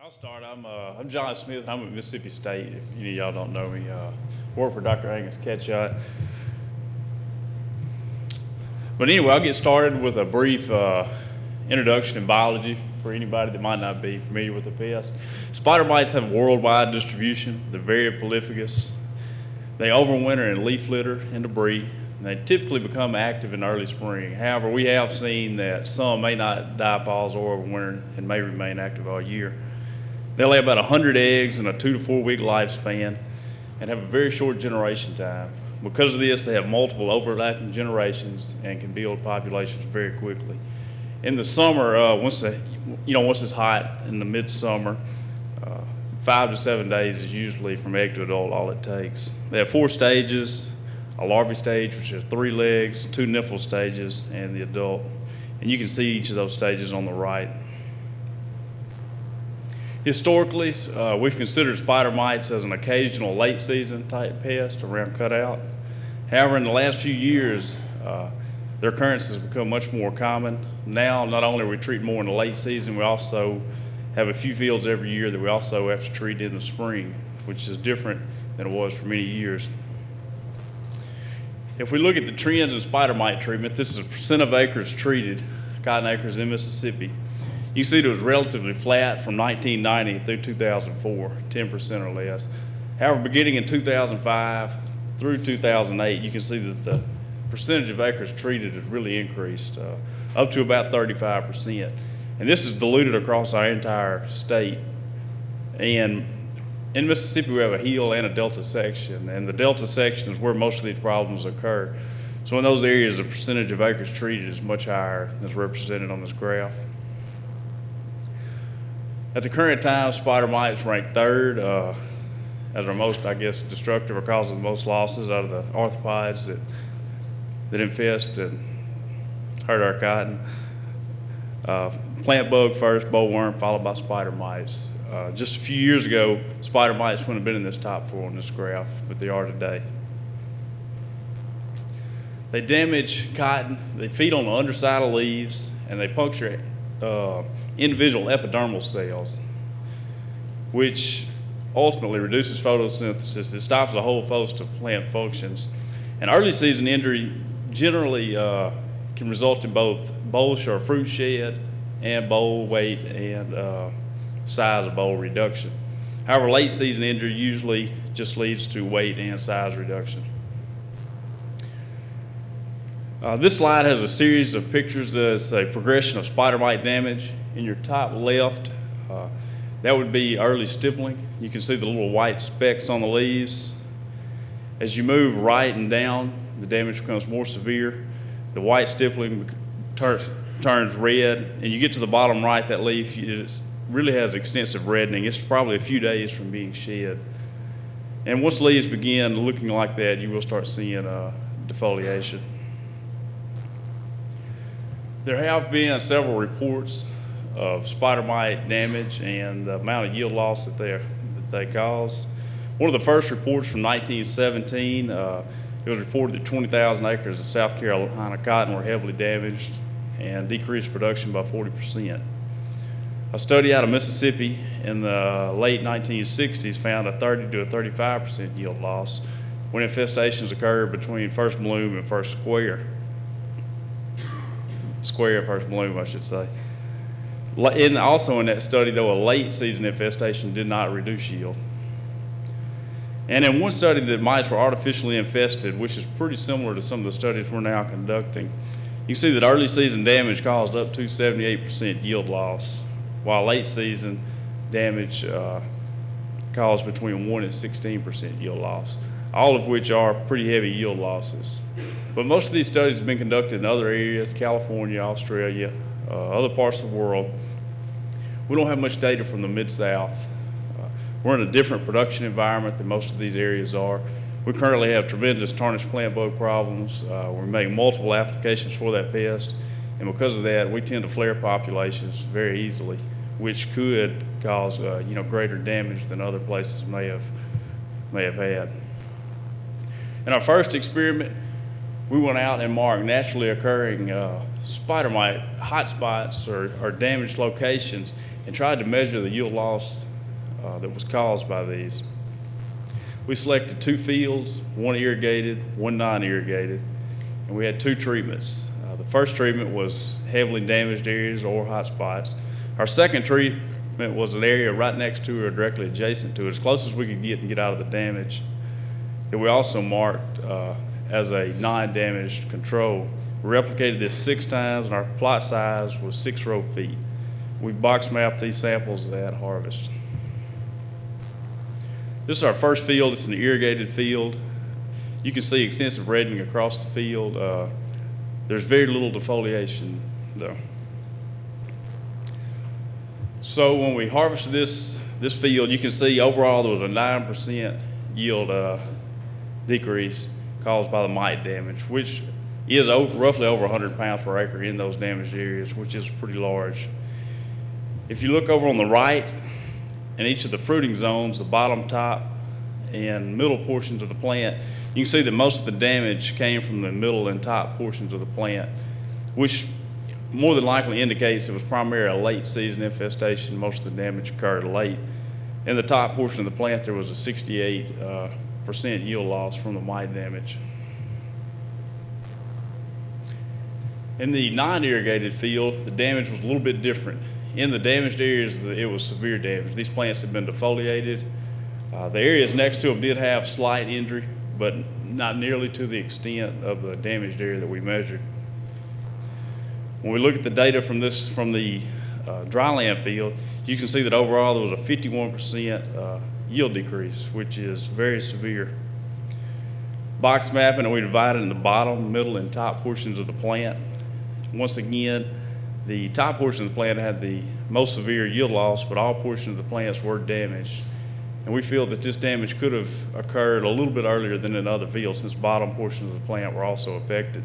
I'll start. I'm John Smith. I'm at Mississippi State. If any of y'all don't know me, work for Dr. Angus Ketchut. But anyway, I'll get started with a brief introduction in biology for anybody that might not be familiar with the pest. Spider mites have worldwide distribution. They're very prolificous. They overwinter in leaf litter and debris. And they typically become active in early spring. However, we have seen that some may not diapause or overwinter and may remain active all year. They lay about 100 eggs in a 2 to 4 week lifespan and have a very short generation time. Because of this, they have multiple overlapping generations and can build populations very quickly. In the summer, once it's hot in the midsummer, 5 to 7 days is usually from egg to adult all it takes. They have 4 stages: a larvae stage, which has 3 legs, 2 nymphal stages, and the adult. And you can see each of those stages on the right. Historically, we've considered spider mites as an occasional late season type pest around cutout. However, in the last few years, their occurrence has become much more common. Now, not only are we treating more in the late season, we also have a few fields every year that we also have to treat in the spring, which is different than it was for many years. If we look at the trends in spider mite treatment, this is a percent of acres treated, cotton acres in Mississippi. You see it was relatively flat from 1990 through 2004, 10% or less. However, beginning in 2005 through 2008, you can see that the percentage of acres treated has really increased, up to about 35%. And this is diluted across our entire state. And in Mississippi, we have a hill and a delta section, and the delta section is where most of these problems occur. So in those areas, the percentage of acres treated is much higher than is represented on this graph. At the current time, spider mites rank 3rd as our most, destructive or causing the most losses out of the arthropods that infest and hurt our cotton. Plant bug first, bollworm, followed by spider mites. Just a few years ago, spider mites wouldn't have been in this top 4 on this graph, but they are today. They damage cotton, they feed on the underside of leaves, and they puncture individual epidermal cells, which ultimately reduces photosynthesis. It stops the whole host of plant functions. And early season injury generally can result in both bolus or fruit shed and boll weight and size of boll reduction. However, late season injury usually just leads to weight and size reduction. This slide has a series of pictures that's a progression of spider mite damage. In your top left, that would be early stippling. You can see the little white specks on the leaves. As you move right and down, the damage becomes more severe. The white stippling turns red, and you get to the bottom right, that leaf really has extensive reddening. It's probably a few days from being shed. And once leaves begin looking like that, you will start seeing defoliation. There have been several reports of spider mite damage and the amount of yield loss that they cause. One of the first reports from 1917, it was reported that 20,000 acres of South Carolina cotton were heavily damaged and decreased production by 40%. A study out of Mississippi in the late 1960s found a 30 to a 35% yield loss when infestations occurred between first bloom and first square first bloom, I should say. And also in that study, though, a late season infestation did not reduce yield. And in one study that mites were artificially infested, which is pretty similar to some of the studies we're now conducting, you see that early season damage caused up to 78% yield loss, while late season damage caused between 1 and 16% yield loss, all of which are pretty heavy yield losses. But most of these studies have been conducted in other areas: California, Australia, other parts of the world. We don't have much data from the Mid-South. We're in a different production environment than most of these areas are. We currently have tremendous tarnished plant bug problems. We're making multiple applications for that pest, and because of that, we tend to flare populations very easily, which could cause greater damage than other places may have had. In our first experiment, we went out and marked naturally occurring spider mite hotspots or damaged locations and tried to measure the yield loss that was caused by these. We selected 2 fields, 1 irrigated, 1 non-irrigated, and we had 2 treatments. The first treatment was heavily damaged areas or hot spots. Our second treatment was an area right next to or directly adjacent to it, as close as we could get and get out of the damage, that we also marked as a non-damaged control. We replicated this 6 times, and our plot size was 6 row feet. We box mapped these samples at harvest. This is our first field. It's an irrigated field. You can see extensive reddening across the field. There's very little defoliation though. So when we harvested this field, you can see overall there was a 9% yield decrease caused by the mite damage, which is roughly over 100 pounds per acre in those damaged areas, which is pretty large. If you look over on the right, in each of the fruiting zones, the bottom, top, and middle portions of the plant, you can see that most of the damage came from the middle and top portions of the plant, which more than likely indicates it was primarily a late season infestation. Most of the damage occurred late. In the top portion of the plant, there was a 68% yield loss from the mite damage. In the non-irrigated field, the damage was a little bit different. In the damaged areas, it was severe damage. These plants had been defoliated. The areas next to them did have slight injury, but not nearly to the extent of the damaged area that we measured. When we look at the data from the dryland field, you can see that overall there was a 51% yield decrease, which is very severe. Box mapping, we divided in the bottom, middle, and top portions of the plant. Once again, the top portion of the plant had the most severe yield loss, but all portions of the plants were damaged. And we feel that this damage could have occurred a little bit earlier than in other fields, since bottom portions of the plant were also affected.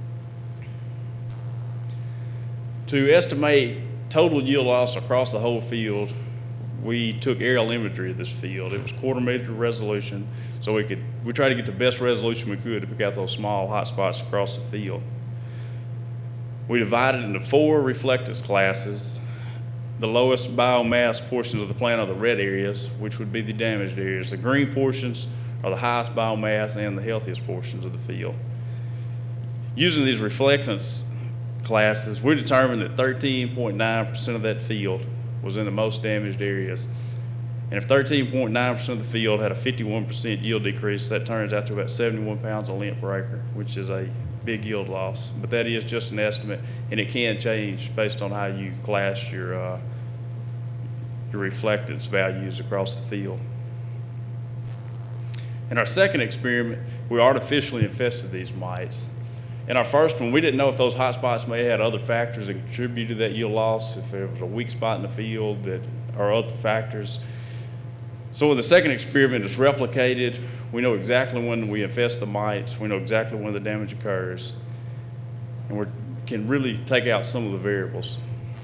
To estimate total yield loss across the whole field, we took aerial imagery of this field. It was 1/4 meter resolution, so we tried to get the best resolution we could to pick out those small hot spots across the field. We divided into 4 reflectance classes. The lowest biomass portions of the plant are the red areas, which would be the damaged areas. The green portions are the highest biomass and the healthiest portions of the field. Using these reflectance classes, we determined that 13.9% of that field was in the most damaged areas. And if 13.9% of the field had a 51% yield decrease, that turns out to about 71 pounds of lint per acre, which is a big yield loss. But that is just an estimate, and it can change based on how you class your reflectance values across the field. In our second experiment, we artificially infested these mites. In our first one, we didn't know if those hot spots may have had other factors that contributed to that yield loss, if there was a weak spot in the field or other factors. So in the second experiment, it's replicated. We know exactly when we infest the mites. We know exactly when the damage occurs. And we can really take out some of the variables.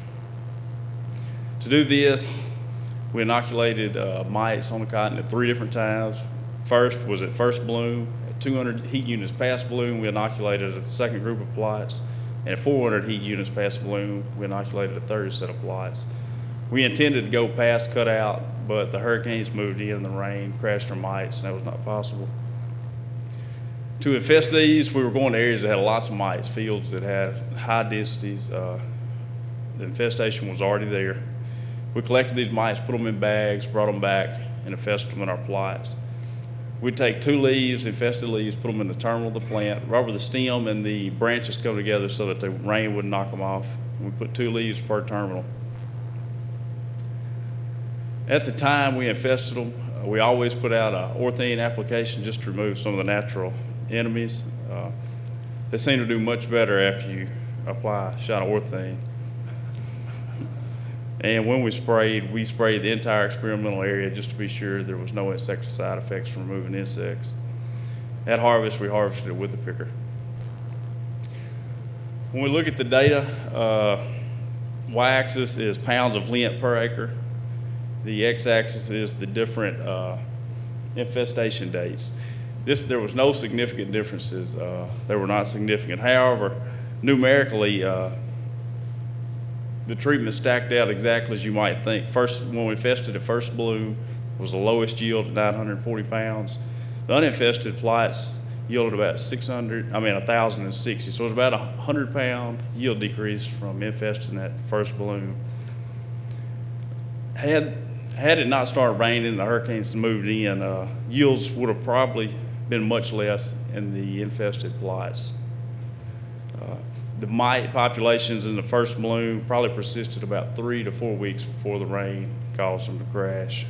To do this, we inoculated mites on the cotton at 3 different times. First was at first bloom. At 200 heat units past bloom, we inoculated a second group of plots. And at 400 heat units past bloom, we inoculated a third set of plots. We intended to go past cutout, but the hurricanes moved in and the rain crashed our mites, and that was not possible. To infest these, we were going to areas that had lots of mites, fields that had high densities. The infestation was already there. We collected these mites, put them in bags, brought them back, and infested them in our plots. We'd take 2 leaves, infested leaves, put them in the terminal of the plant, right where the stem and the branches come together so that the rain wouldn't knock them off. We put 2 leaves per terminal. At the time we infested them, we always put out an orthene application just to remove some of the natural enemies. They seem to do much better after you apply a shot of orthene. And when we sprayed the entire experimental area just to be sure there was no insecticide effects from removing insects. At harvest, we harvested it with the picker. When we look at the data, y-axis is pounds of lint per acre. The x-axis is the different infestation dates. There was no significant differences. They were not significant. However, numerically, the treatment stacked out exactly as you might think. First, when we infested the first bloom, was the lowest yield at 940 pounds. The uninfested plights yielded about 1,060. So it was about a 100-pound yield decrease from infesting that first bloom. Had it not started raining and the hurricanes moved in, yields would have probably been much less in the infested plights. The mite populations in the first bloom probably persisted about 3 to 4 weeks before the rain caused them to crash.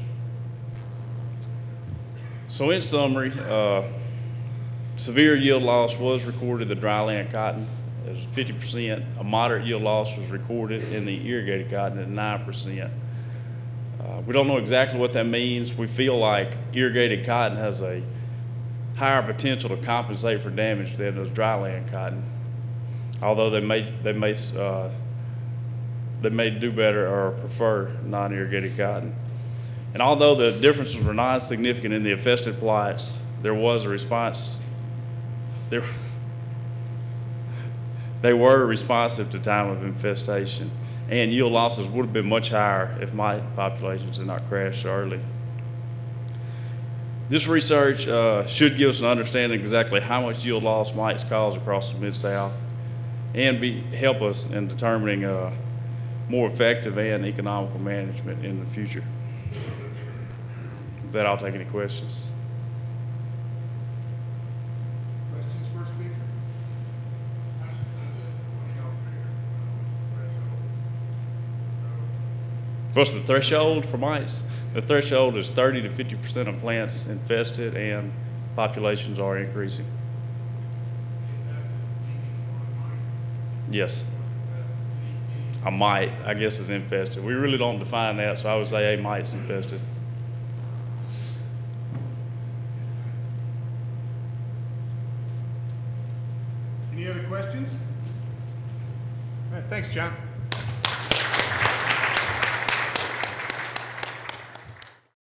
So in summary, severe yield loss was recorded in the dryland cotton. It was 50%. A moderate yield loss was recorded in the irrigated cotton at 9%. We don't know exactly what that means. We feel like irrigated cotton has a higher potential to compensate for damage than does dryland cotton, although they may do better or prefer non-irrigated cotton. And although the differences were non-significant in the infested plights, there was a response. They were responsive to time of infestation, and yield losses would have been much higher if mite populations had not crashed so early. This research should give us an understanding of exactly how much yield loss mites cause across the Mid-South and help us in determining more effective and economical management in the future. With that, I'll take any questions. Questions for speaker? What's the threshold for mites? The threshold is 30 to 50% of plants infested and populations are increasing. Yes. A mite, I guess, is infested. We really don't define that, so I would say a mite's infested. Any other questions? All right, thanks, John.